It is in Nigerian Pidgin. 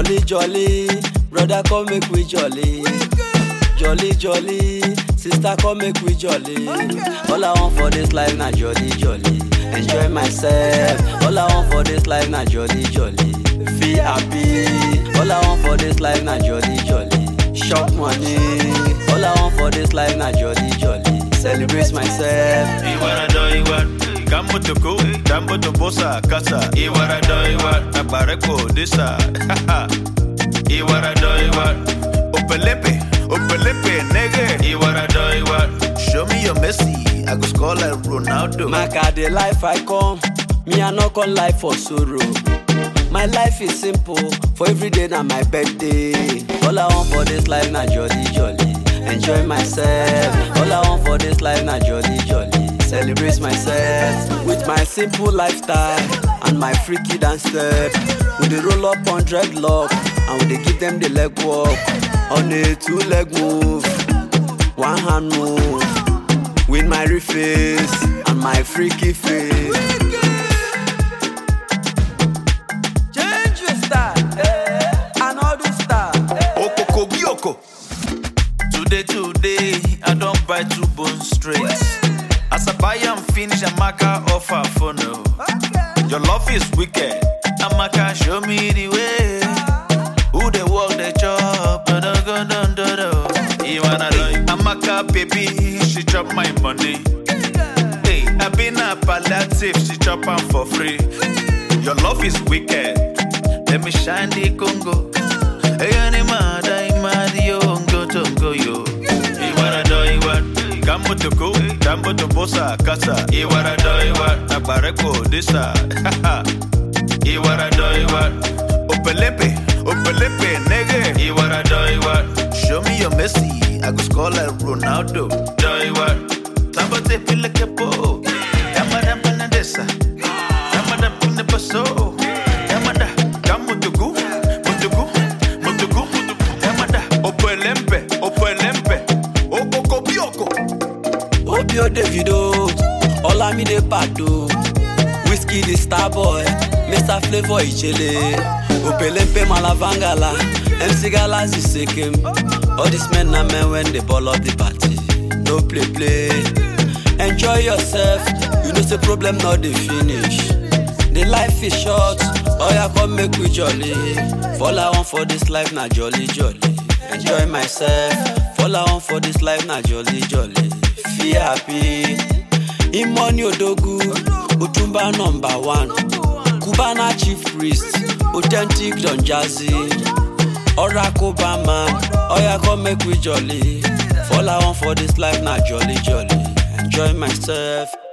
Jolly, jolly, brother come make we jolly. Jolly, jolly, sister come make we jolly. All I want for this life na jolly, jolly. Enjoy myself. All I want for this life na jolly, jolly. Feel happy. All I want for this life na jolly, jolly. Shop money. All I want for this life na jolly, jolly. Celebrate myself. Kambo to go, Dambo to bossa, casa. Iwara do iwa, nabareko disa. Iwara do iwa, opelepe, nigga. Iwara do iwa, show me your Messi, I go score like Ronaldo. My God, the life I come, me I no come life for sorrow. My life is simple, for every day na my birthday. All I want for this life na jolly, jolly. Enjoy myself. All I want for this life na jolly, jolly. Celebrate myself with my simple lifestyle and my freaky dance step. We dey roll up on dreadlock and we dey give them the leg walk. On a 2-leg move, 1 hand move. With my reface and my freaky face. Change your style, another style. Okoko bioko. Today, I don't buy 2 bones straight. As I buy and finish, Amaka offer for no. Your love is wicked. Amaka show me the way. Who they walk, they chop. Amaka baby, she chop my money. Hey, I been a palliative, she chop am for free. Your love is wicked. Let me shine the Congo. Hey, anima, mad yo, go yo. Kambo to go, Dambo to bossa, casa. Iwara do iwa, nabareko disa. Iwara do iwa, opelepe, nigga. Iwara do iwa, show me your Messi, I go score like Ronaldo. Do iwa, tambote pile kepo. Yamada panadesa, yamada pune paso. Yamada, kambo to go, yamada, opelempe. Okoko bioko. Opio Davido, Olamide Pado, Whiskey the Starboy, Mr. Flavor Ichele, Opelempe Malavangala, MC Gala Zisekim. All these men are men when they ball up the party. No play. Enjoy yourself, you know the problem not the finish. The life is short, oh yeah come make we jolly. All I want for this life na jolly, jolly. Enjoy myself, all I want for this life na jolly, jolly. Feel happy. Imoni Odogu, Otumba #1, Cubana chief priest, authentic Don Jazzy, Oracle Barman. Oh yeah, come make we jolly. All I want for this life na jolly, jolly. Enjoy myself.